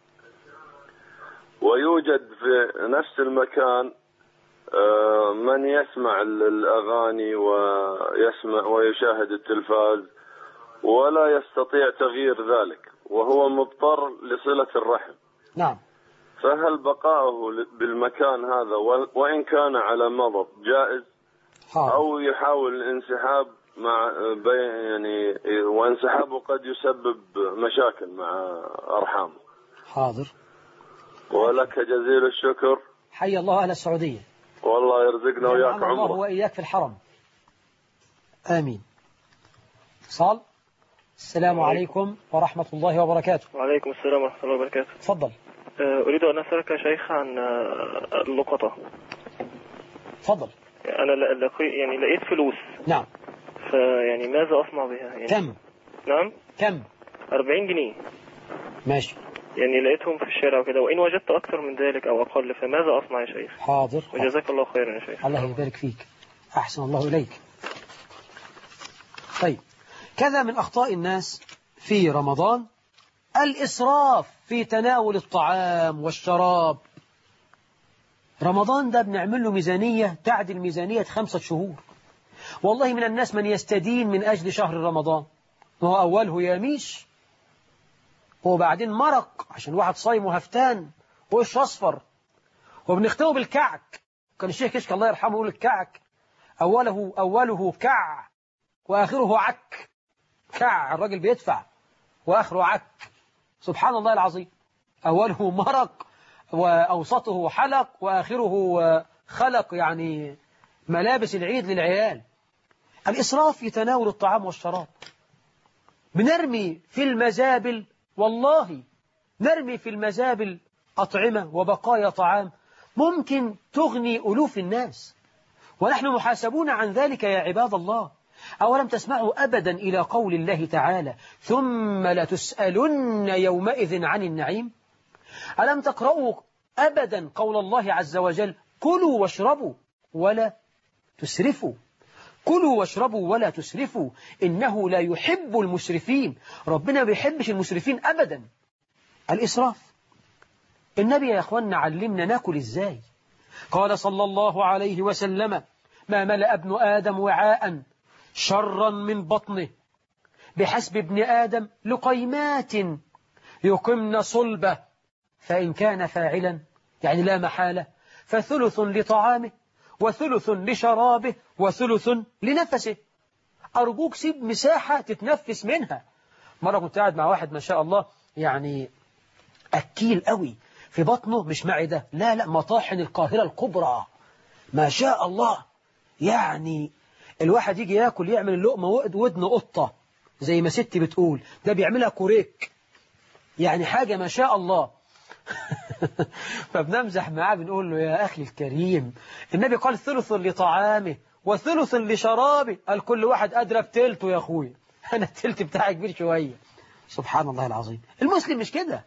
ويوجد في نفس المكان من يسمع الأغاني ويسمع ويشاهد التلفاز ولا يستطيع تغيير ذلك وهو مضطر لصلة الرحم. نعم. فهل بقاؤه بالمكان هذا وإن كان على مرض جائز أو يحاول الانسحاب مع يعني وانسحابه قد يسبب مشاكل مع أرحامه؟ حاضر. ولك جزيل الشكر. حي الله أهل السعودية. والله يرزقنا وياك عمره. الله وإياك في الحرم. آمين. اتصال. السلام عليكم ورحمة الله وبركاته. وعليكم السلام ورحمة الله وبركاته. تفضل. أريد أن أسألك يا شيخ عن اللقطة. تفضل. أنا لقي يعني لقيت فلوس. نعم. فيعني ماذا أصنع بها؟ يعني كم؟ نعم. كم؟ أربعين جنيه. ماشي. يعني لقيتهم في الشارع وكده، وإن وجدت أكثر من ذلك أو أقل فماذا أصنع يا شيخ؟ حاضر. وجزاك الله خيرا يا شيخ. الله يبارك فيك. أحسن الله إليك. طيب، كذا من أخطاء الناس في رمضان الإسراف في تناول الطعام والشراب. رمضان ده بنعمل له ميزانية تعدل ميزانية خمسة شهور. والله من الناس من يستدين من أجل شهر رمضان، وهو أوله ياميش وبعدين مرق عشان واحد صايم وهفتان وإيش أصفر، وبنختمه بالكعك. كان الشيخ كشك الله يرحمه يقول الكعك أوله أوله كع وآخره عك. كع الراجل بيدفع وآخره عك. سبحان الله العظيم. أوله مرق وأوسطه حلق وآخره خلق، يعني ملابس العيد للعيال. الإسراف في تناول الطعام والشراب. بنرمي في المزابل، والله نرمي في المزابل أطعمة وبقايا طعام ممكن تغني ألوف الناس، ونحن محاسبون عن ذلك يا عباد الله. أولم تسمعوا أبدا إلى قول الله تعالى ثم لتسألن يومئذ عن النعيم؟ ألم تقرأوا أبدا قول الله عز وجل كلوا واشربوا ولا تسرفوا؟ كلوا واشربوا ولا تسرفوا إنه لا يحب المسرفين. ربنا ما بيحبش المسرفين أبدا. الإسراف. النبي يا أخوانا علمنا ناكل إزاي. قال صلى الله عليه وسلم ما ملأ ابن آدم وعاء شرا من بطنه بحسب ابن آدم لقيمات يقمن صلبه، فإن كان فاعلا يعني لا محالة فثلث لطعامه وثلث لشرابه وثلث لنفسه. أرجوك سيب مساحة تتنفس منها. مرة كنت قاعد مع واحد ما شاء الله يعني أكيل قوي في بطنه، مش معدة، لا لا مطاحن القاهرة الكبرى ما شاء الله. يعني الواحد يجي ياكل يعمل اللقمة ودن قطة زي ما ستي بتقول، ده بيعملها كوريك، يعني حاجة ما شاء الله. فبنمزح معاه بنقول له يا أخي الكريم النبي قال ثلث لطعامه وثلث لشرابه، قال كل واحد أدرى بتلته يا أخوي، أنا التلت بتاعي كبير شوية. سبحان الله العظيم. المسلم مش كده.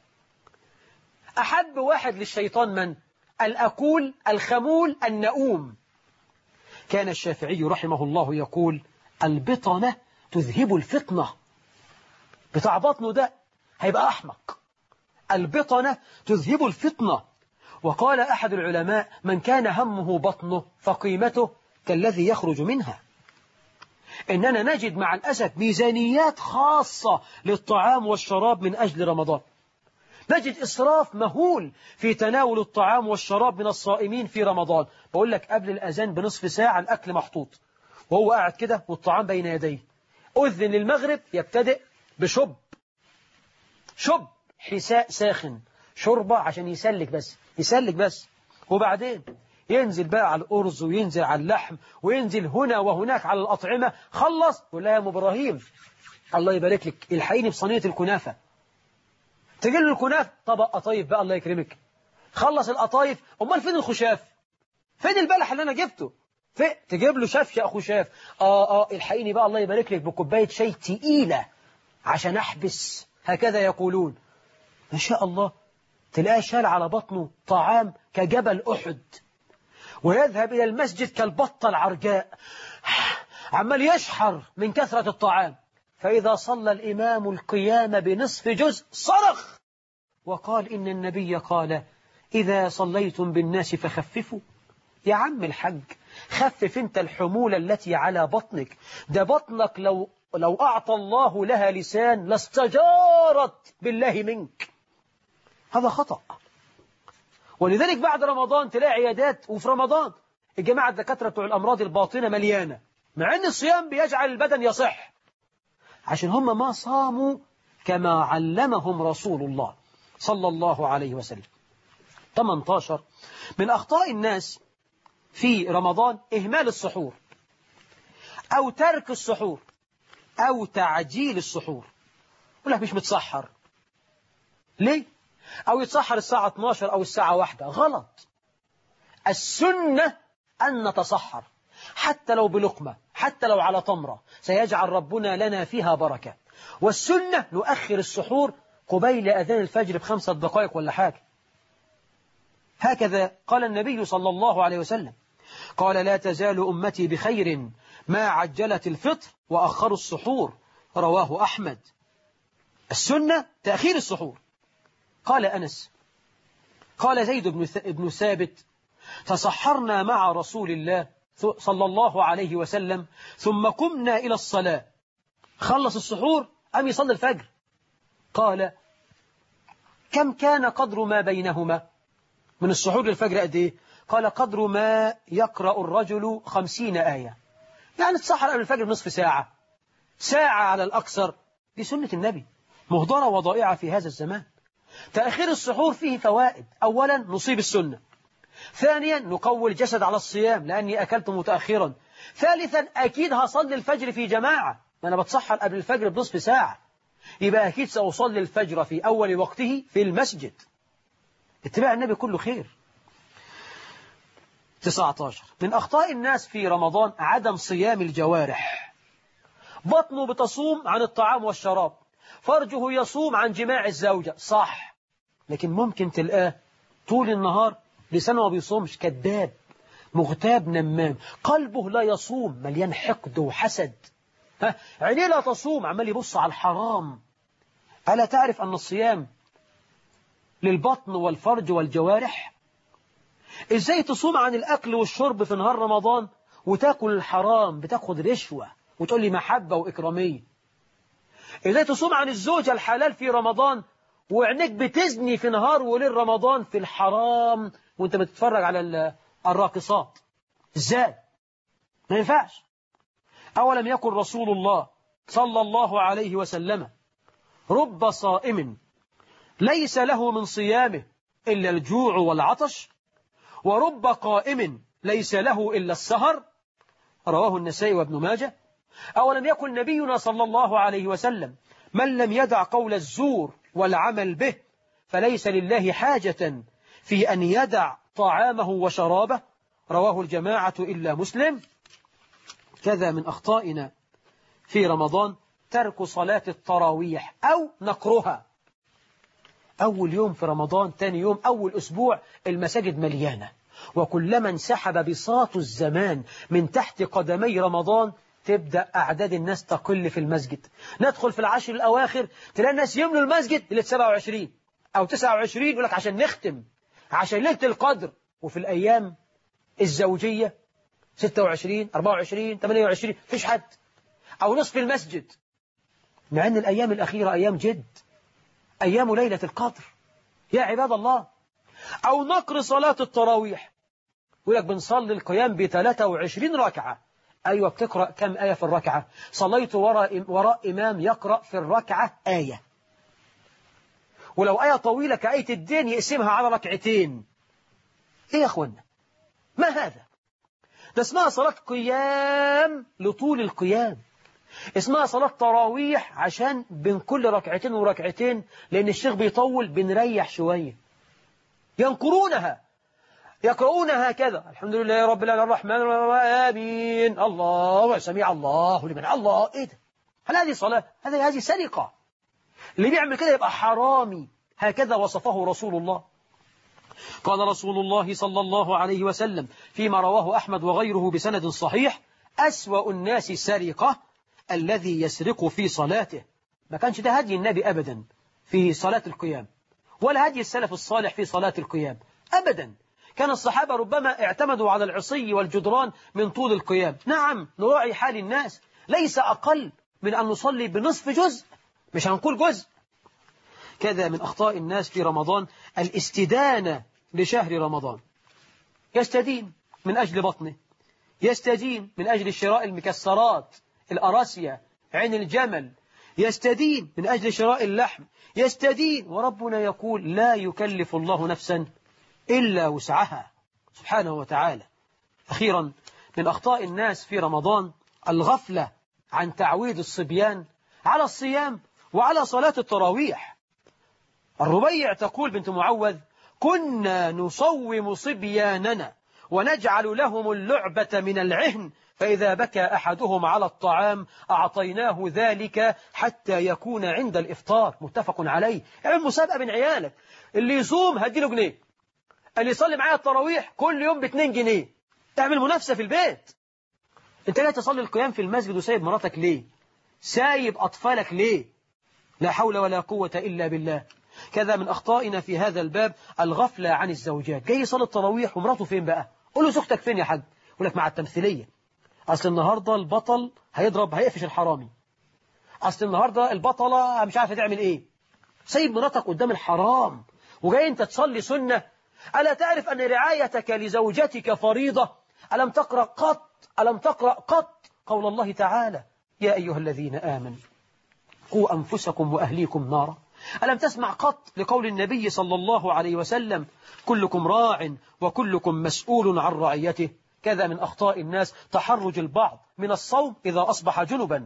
أحب واحد للشيطان من؟ الأكول الخمول النؤوم. كان الشافعي رحمه الله يقول البطنة تذهب الفطنة. بتاع بطنه ده هيبقى أحمق. البطنة تذهب الفطنة. وقال أحد العلماء من كان همه بطنه فقيمته كالذي يخرج منها. إننا نجد مع الأسف ميزانيات خاصة للطعام والشراب من أجل رمضان. نجد إسراف مهول في تناول الطعام والشراب من الصائمين في رمضان. بقول لك قبل الأذان بنصف ساعة الأكل محطوط وهو قاعد كده والطعام بين يديه. أذن للمغرب يبتدئ بشب شب حساء ساخن، شربة عشان يسلك بس يسلك بس، وبعدين ينزل بقى على الأرز وينزل على اللحم وينزل هنا وهناك على الأطعمة. خلص ولا يا أم إبراهيم الله يبارك لك الحقيني بصينية الكنافة. تجي له الكنافة طبق قطايف بقى الله يكرمك. خلص القطايف أمال فين الخشاف؟ فين البلح اللي أنا جبته؟ في تجيب له شاف يا أخو شاف. آه آه الحقيني بقى الله يبارك لك بكوباية شاي تقيلة عشان أحبس، هكذا يقولون. ما شاء الله تلاقيه شال على بطنه طعام كجبل أحد، ويذهب إلى المسجد كالبطة العرجاء عمال يشحر من كثرة الطعام. فإذا صلى الإمام القيام بنصف جزء صرخ وقال إن النبي قال إذا صليتم بالناس فخففوا. يا عم الحج خفف انت الحمولة التي على بطنك، ده بطنك لو لو أعطى الله لها لسان لاستجارت بالله منك. هذا خطأ. ولذلك بعد رمضان تلاقي عيادات، وفي رمضان الجماعة الدكاترة بتوع الأمراض الباطنة مليانة، مع أن الصيام بيجعل البدن يصح، عشان هم ما صاموا كما علمهم رسول الله صلى الله عليه وسلم. ثمانية عشر من أخطاء الناس في رمضان إهمال السحور أو ترك السحور أو تعجيل السحور. يقول لك مش متسحر ليه؟ أو يتسحر الساعة اثناشر أو الساعة واحدة. غلط. السنة أن نتسحر حتى لو بلقمة، حتى لو على تمرة، سيجعل ربنا لنا فيها بركة. والسنة نؤخر السحور قبيل أذان الفجر بخمسة دقائق ولا حاجة. هكذا قال النبي صلى الله عليه وسلم، قال لا تزال أمتي بخير ما عجلت الفطر وأخروا السحور، رواه أحمد. السنة تأخير السحور. قال أنس قال زيد بن ثابت تسحرنا مع رسول الله صلى الله عليه وسلم ثم قمنا إلى الصلاة. خلص السحور أم يصلي الفجر. قال كم كان قدر ما بينهما من السحور للفجر قد إيه؟ قال قدر ما يقرأ الرجل خمسين آية، يعني تسحر قبل الفجر بنصف ساعة، ساعة على الأكثر. دي سنة النبي مهدرة وضائعة في هذا الزمان. تأخير السحور فيه فوائد. أولا نصيب السنة، ثانيا نقوي الجسد على الصيام لأني أكلت متأخرا، ثالثا أكيد هصلي الفجر في جماعة، ما أنا بتسحر قبل الفجر بنصف ساعة، يبقى أكيد سأصلي الفجر في أول وقته في المسجد. اتباع النبي كله خير. تسعة عشر من أخطاء الناس في رمضان عدم صيام الجوارح. بطنه بتصوم عن الطعام والشراب، فرجه يصوم عن جماع الزوجة، صح، لكن ممكن تلقاه طول النهار لسانه ما بيصومش، كذاب مغتاب نمام، قلبه لا يصوم مليان حقد وحسد، ها عينيه لا تصوم عمال يبص على الحرام. ألا تعرف أن الصيام للبطن والفرج والجوارح؟ إزاي تصوم عن الأكل والشرب في نهار رمضان وتاكل الحرام، بتاخد رشوة وتقول لي محبة وإكرامية؟ إزاي تصوم عن الزوجة الحلال في رمضان وعينيك بتزني في نهار وليل رمضان في الحرام وانت بتتفرج على الراقصات؟ إزاي؟ ما ينفعش. أولم يكن رسول الله صلى الله عليه وسلم رب صائم ليس له من صيامه إلا الجوع والعطش، ورب قائم ليس له إلا السهر، رواه النسائي وابن ماجه. أولم يكن نبينا صلى الله عليه وسلم من لم يدع قول الزور والعمل به فليس لله حاجة في أن يدع طعامه وشرابه، رواه الجماعة إلا مسلم. كذا من أخطائنا في رمضان ترك صلاة التراويح أو نكرها. أول يوم في رمضان، تاني يوم، أول أسبوع المساجد مليانة، وكلما انسحب بساط الزمان من تحت قدمي رمضان تبدأ أعداد الناس تقل في المسجد. ندخل في العشر الأواخر تلاقي الناس يملوا المسجد إلى سبعة وعشرين أو تسعة وعشرين، يقول لك عشان نختم، عشان ليلة القدر. وفي الأيام الزوجية ستة وعشرين أربعة وعشرين ثمانية وعشرين فيش حد، أو نصف المسجد، مع أن الأيام الأخيرة أيام جد، أيام ليلة القدر يا عباد الله. أو نقر صلاة التراويح، يقول لك بنصلي القيام ب ثلاثة وعشرين ركعة. أيوة، بتقرأ كم آية في الركعة؟ صليت وراء, وراء إمام يقرأ في الركعة آية، ولو آية طويلة كآية الدين يقسمها على ركعتين. إيه يا أخوانا؟ ما هذا؟ ده اسمها صلاة قيام لطول القيام، اسمها صلاة تراويح عشان بين كل ركعتين وركعتين لأن الشيخ بيطول بنريح شوية. ينقرونها، يقرؤون هكذا: الحمد لله رب العالمين الرحمن الرحيم آمين الله سميع الله لمن الله. إيه ده؟ هل هذه صلاة؟ هذه هذه سرقة. اللي بيعمل كده يبقى حرامي. هكذا وصفه رسول الله. قال رسول الله صلى الله عليه وسلم فيما رواه أحمد وغيره بسند صحيح: أسوأ الناس سرقة الذي يسرق في صلاته. ما كانش ده هدي النبي أبدا في صلاة القيام، ولا هدي السلف الصالح في صلاة القيام أبدا. كان الصحابة ربما اعتمدوا على العصي والجدران من طول القيام. نعم، نراعي حال الناس، ليس أقل من أن نصلي بنصف جزء، مش هنقول جزء. كذا من أخطاء الناس في رمضان الاستدانة لشهر رمضان. يستدين من أجل بطنه، يستدين من أجل شراء المكسرات، الأراسيا، عين الجمل، يستدين من أجل شراء اللحم، يستدين، وربنا يقول: لا يكلف الله نفسا إلا وسعها سبحانه وتعالى. أخيرا من أخطاء الناس في رمضان الغفلة عن تعويد الصبيان على الصيام وعلى صلاة التراويح. الربيع تقول بنت معوذ: كنا نصوم صبياننا ونجعل لهم اللعبة من العهن، فإذا بكى أحدهم على الطعام أعطيناه ذلك حتى يكون عند الإفطار. متفق عليه. اعمل مسابقة بين عيالك، اللي يصوم هديله جنيه، اللي يصلي معايا التراويح كل يوم باتنين جنيه. اعمل منافسة في البيت. انت لا تصلي القيام في المسجد وسايب مراتك ليه؟ سايب أطفالك ليه؟ لا حول ولا قوة إلا بالله. كذا من أخطائنا في هذا الباب الغفلة عن الزوجات. جاي يصلي التراويح ومراته فين بقى؟ قول له زوجتك فين يا حاج؟ يقول لك مع التمثيلية. أصل النهاردة البطل هيضرب هيقفش الحرامي. أصل النهاردة البطلة مش عارفة تعمل إيه. سايب مراتك قدام الحرام وجاي أنت تصلي سنة. ألا تعرف أن رعايتك لزوجتك فريضة؟ ألم تقرأ قط ألم تقرأ قط قول الله تعالى: يا أيها الذين آمنوا قوا أنفسكم وأهليكم نارا؟ ألم تسمع قط لقول النبي صلى الله عليه وسلم: كلكم راع وكلكم مسؤول عن رعيته؟ كذا من أخطاء الناس تحرج البعض من الصوم إذا أصبح جنبا.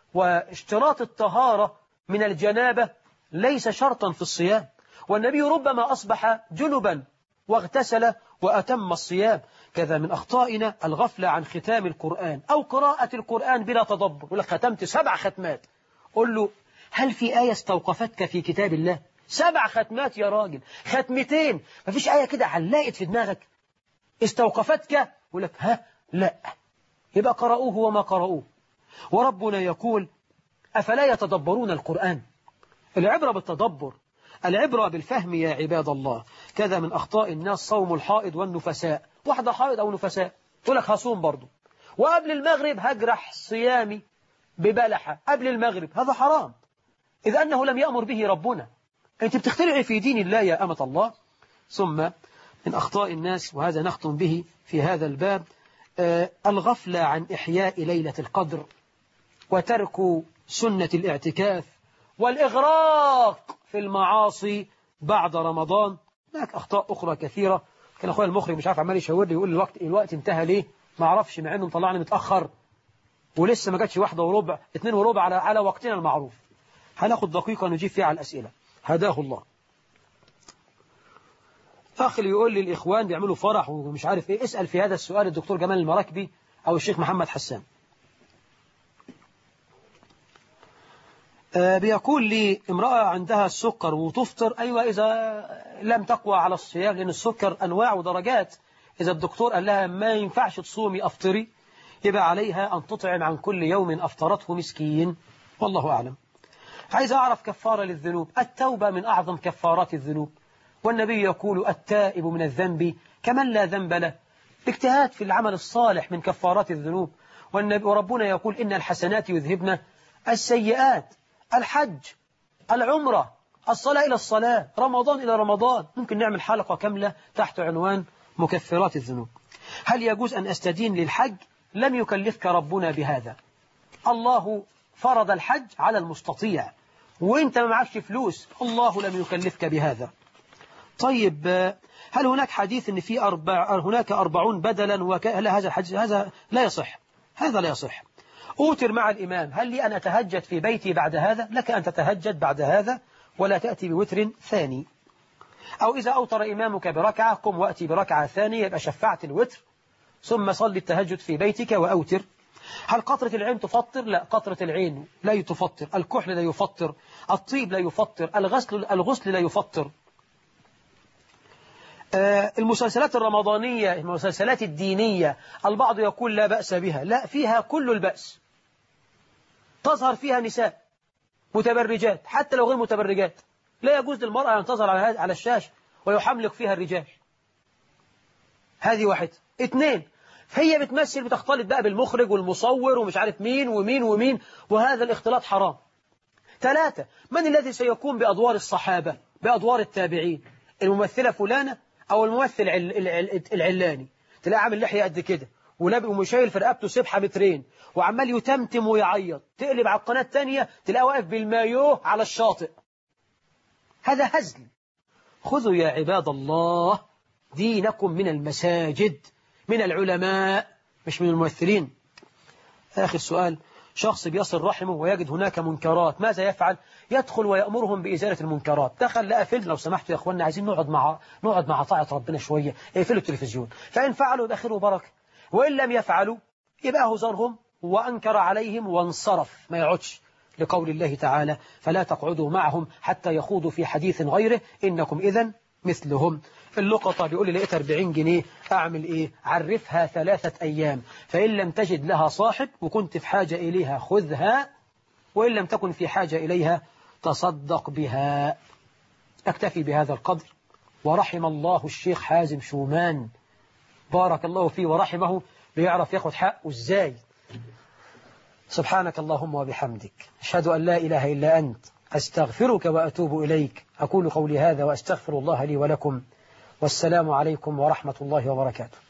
واشتراط الطهارة من الجنابة ليس شرطا في الصيام، والنبي ربما أصبح جنبا واغتسل وأتم الصيام. كذا من أخطائنا الغفلة عن ختام القرآن أو قراءة القرآن بلا تدبر. يقول لك ختمت سبع ختمات. قل له: هل في آية استوقفتك في كتاب الله؟ سبع ختمات يا راجل، ختمتين، مفيش آية كده علقت في دماغك استوقفتك؟ يقول لك: ها لا، يبقى قرأوه وما قرأوه. وربنا يقول: أفلا يتدبرون القرآن؟ العبرة بالتدبر، العبرة بالفهم يا عباد الله. كذا من أخطاء الناس صوم الحائض والنفساء. واحدة حائض أو نفساء تقول لك هصوم برضو، وقبل المغرب هجرح صيامي ببلحة قبل المغرب. هذا حرام، إذ أنه لم يأمر به ربنا. أنت بتخترعي في دين الله يا أمة الله. ثم من أخطاء الناس، وهذا نختم به في هذا الباب، آه الغفلة عن إحياء ليلة القدر وترك سنة الاعتكاف والإغراق في المعاصي بعد رمضان. هناك أخطاء أخرى كثيرة. كان أخويا المخرج مش عارف عمال يشاور لي يقول الوقت الوقت انتهى ليه؟ ما أعرفش، مع إنه مطلعني متأخر ولسه ما جاتش واحدة وربع اتنين وربع على على وقتنا المعروف. هناخد دقيقة نجيب فيها على الأسئلة. هداه الله. أخي اللي يقول لي الإخوان بيعملوا فرح ومش عارف إيه، اسأل في هذا السؤال الدكتور جمال المراكبي أو الشيخ محمد حسان. آه بيقول لي امرأة عندها السكر وتفطر. أيوة إذا لم تقوى على الصيام، لأن السكر أنواع ودرجات. إذا الدكتور قال لها ما ينفعش تصومي أفطري، يبقى عليها أن تطعم عن كل يوم أفطرته مسكين، والله أعلم. عايز أعرف كفارة للذنوب. التوبة من أعظم كفارات الذنوب، والنبي يقول التائب من الذنب كمن لا ذنب له. الاجتهاد في العمل الصالح من كفارات الذنوب، والنبي وربنا يقول إن الحسنات يذهبن السيئات. الحج، العمرة، الصلاة إلى الصلاة، رمضان إلى رمضان. ممكن نعمل حلقة كاملة تحت عنوان مكفرات الذنوب. هل يجوز أن أستدين للحج؟ لم يكلفك ربنا بهذا. الله فرض الحج على المستطيع، وإنت ما معكش فلوس الله لم يكلفك بهذا. طيب هل هناك حديث أن في أربع هناك أربعون بدلا وك... هل هذا الحديث هذا لا يصح؟ هذا لا يصح. أوتر مع الإمام، هل لي أن أتهجد في بيتي بعد هذا؟ لك أن تتهجد بعد هذا ولا تأتي بوتر ثاني. أو إذا أوتر إمامك بركعة قم وأتي بركعة ثانية، يبقى شفعت الوتر، ثم صل التهجد في بيتك وأوتر. هل قطرة العين تفطر؟ لا، قطرة العين لا تفطر، الكحل لا يفطر، الطيب لا يفطر، الغسل الغسل لا يفطر. آه المسلسلات الرمضانية، المسلسلات الدينية، البعض يقول لا بأس بها، لا، فيها كل البأس. تظهر فيها نساء متبرجات حتى لو غير متبرجات، لا يجوز للمرأة أن تظهر على الشاشة ويحملق فيها الرجال. هذه واحدة. اثنين، فهي بتمثل بتختلط بقى بالمخرج والمصور ومش عارف مين ومين ومين، وهذا الاختلاط حرام. ثلاثة، من الذي سيقوم بأدوار الصحابة، بأدوار التابعين؟ الممثلة فلانة أو الممثل العلاني، تلاقي عامل لحية قد كده ومشايل في رقبته سبحة مترين وعمال يتمتم ويعيط، تقلب على القناة الثانية تلاقيه واقف بالمايوه على الشاطئ. هذا هزل. خذوا يا عباد الله دينكم من المساجد، من العلماء، مش من الممثلين. آخر سؤال، شخص بيصل رحمه ويجد هناك منكرات، ماذا يفعل؟ يدخل ويأمرهم بإزالة المنكرات. دخل لقى فيلم، لو سمحتوا يا أخوانا عايزين نقعد مع نقعد مع طاعة ربنا شوية، اقفلوا التلفزيون. فإن فعلوا يبقى خير وبركة، وإن لم يفعلوا يبقى هزرهم وأنكر عليهم وانصرف، ما يقعدش، لقول الله تعالى فلا تقعدوا معهم حتى يخوضوا في حديث غيره إنكم إذن مثلهم. اللقطة بيقول لي لقيت أربعين جنيه، أعمل إيه؟ عرفها ثلاثة أيام، فإن لم تجد لها صاحب وكنت في حاجة إليها خذها، وإن لم تكن في حاجة إليها تصدق بها. أكتفي بهذا القدر، ورحم الله الشيخ حازم شومان بارك الله فيه ورحمه، بيعرف ياخد حقه إزاي. سبحانك اللهم وبحمدك، أشهد أن لا إله إلا أنت، أستغفرك وأتوب إليك. أقول قولي هذا وأستغفر الله لي ولكم، والسلام عليكم ورحمة الله وبركاته.